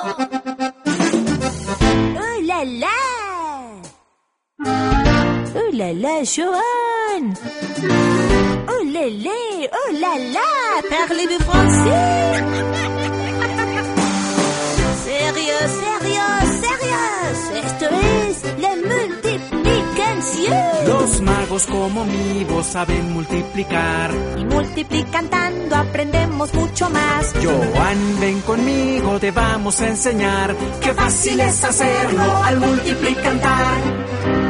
¡Oh, la, la! ¡Oh, la, la, Johan! ¡Oh, lélé! ¡Oh, la, la! Parlez-vous français? ¡Sérieux, sérieux, sérieux! Esto es la multiplicación. Los magos como mi voz saben multiplicar. Y multiplicando aprendemos mucho más. Johan, ven conmigo, te vamos a enseñar. Qué fácil es hacerlo al multiplicar.